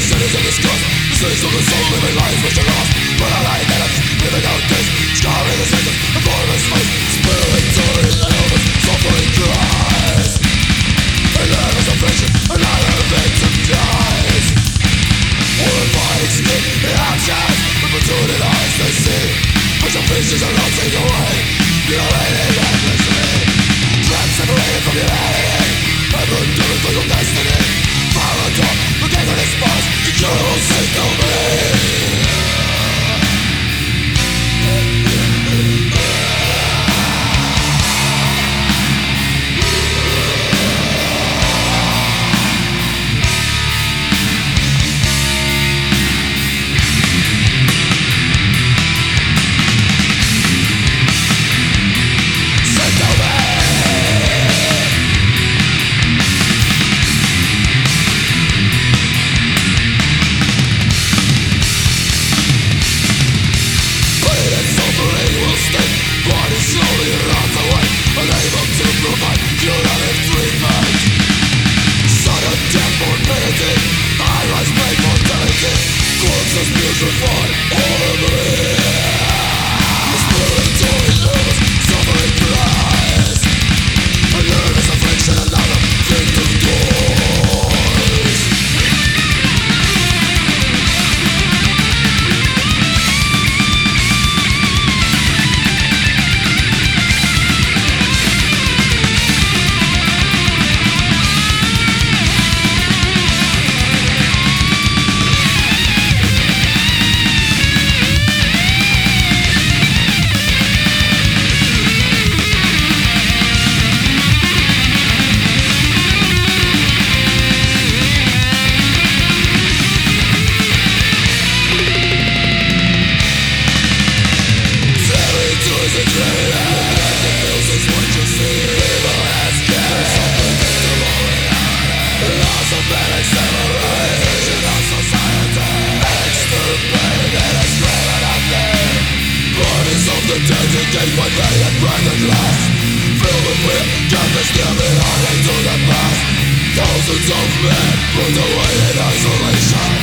cities of disgust, the cities of the soul, living lives which are lost. But I like that I'm living out this, scarring the sentence, a formless face, spiritual illness, suffering cries. And there is affliction, another victim dies. Horrifying skin in actions, with protruded eyes they see. But some pieces are rotting away, mutilated endlessly. Trapped, separated from humanity, and undone for your destiny. Violent talk, the king on his spars, the cure will sink to me. Thousands of men put away in isolation.